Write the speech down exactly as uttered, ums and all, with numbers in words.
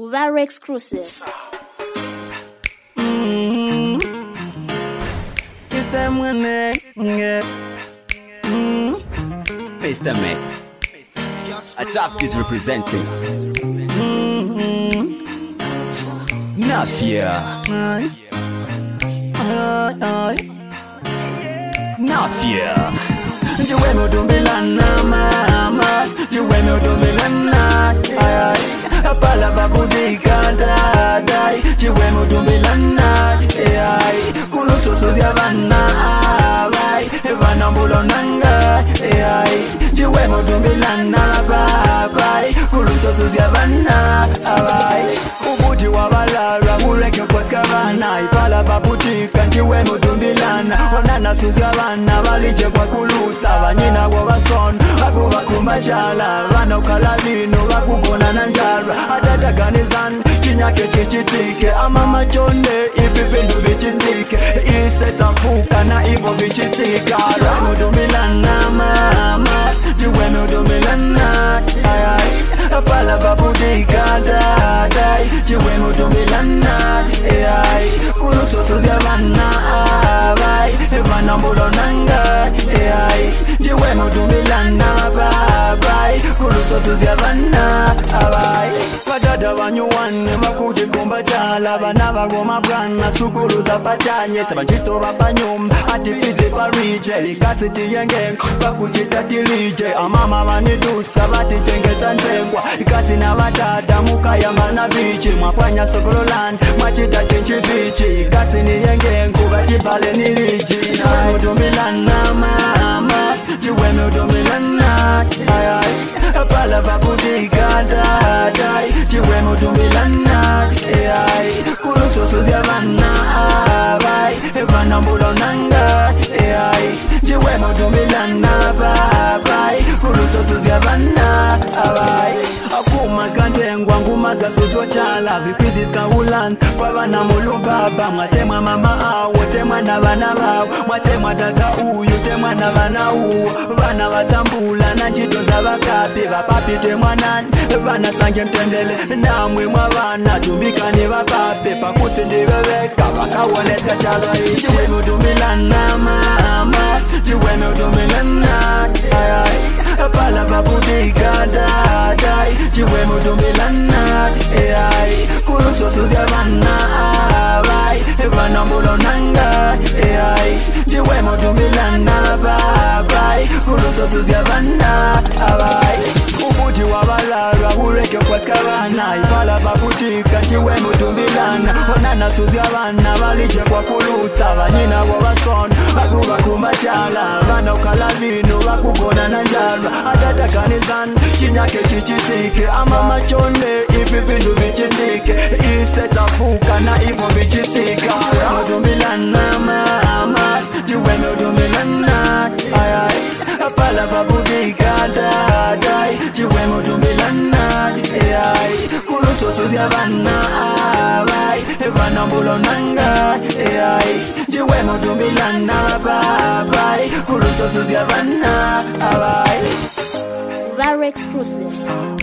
Very exclusive. Mm-hmm. It's time when I get Mister Mac. A top is representing. Mm-hmm. Nafia. Nafia. Jiwe mo dumbilana mama. Jiwe mo dumbilana. Apala babudika dadai. Jiwe mo dumbilana. Kuluso sozia vana. Vana mbulonanga. Jiwe mo dumbilana babai. Kuluso sozia vana. Ubuti wabalara ureke kwaska vana. Ipala babudika jiwe mo dumbilana. Onana sozia vana valije kwa kulutsa. Vanyina wabason Vakuva kumbachala Vana ukalalino Vakugona na njara Atataganizan Chinyake chichitike Ama machonde Ipi vindu vichitike Iseta fuka na ivo vichitika Ramu dumilana mama Jiweme dumilana Ayay Apala babudika dadai Jiweme dumilana Ayay Kulusoso zya vana Avay Vana mbulonanga Ayay Jiwe mo dumilana babai Kulusoso zya vana Avay Padada wanyuwane Makuje kumba chala Vana varoma brana Sukulu za pachanye Tabanchito vapanyumba Atifizi parije Ikasi tiyenge Vakujita tilije Amama vanidusa Vatijengeta nzengwa Ikasi na vatata Mukayamba na vichi Mwapanya sokololan Mwachita chenchi vichi Ikasi niyenge Nkuvachibale niliji Jiwe mo dumilana mama Jiwe mo dumilana Ayay Apala babudika dadai Jiwe mo dumilana Ayay Kulusoso zya vana Avay Vana mbulonanga Ayay Jiwe mo dumilana babai Kulusoso zya vana Avay Akumas kantengwa ngumas gasoswa chala Vipizi ska ulan Kwa vana mulubaba Mwatemwa mama awo Temwa na vana vao Mwatemwa tata uyu Temwa na vana uwo Vana watambula Na njito za vakapi Vapapi temwa nani Vana sange mtendele Namwe mwa vana Tumbika ni vapapi Pakuti ndiveveka Vakawoneska chalo ichi Jiwe mudumilana mama Jiwe mudumilana Ayay Apala babudika dadai Jiwe mudumilana Ayay Kulusoso zya vana Avay Vana mbulonanga Ayay Jiwe mudumilana babai Kulusoso zya vana Avay Ubuti wabalara ureke kwaska vana Ipala babudika jiwe mudumilana Onana suzya vana valije kwa kulutsa Vanyina wabason Vakuva kumbachala Vana ukalalino Vakugona na njara Atataganizan Chinyake chichitike Ama machonde Ipi vindu vichitike Iseta fuka na ivo vichitika Mudumilana mama Jiwe mudumilana Ayay Apala babudika dadai Jiwe mudumilana Ayay Kulusoso zya vana Avay Vana mbulonanga Ayay Jiwe mudumilana babai Kulusoso zya vana Avay Very exclusive.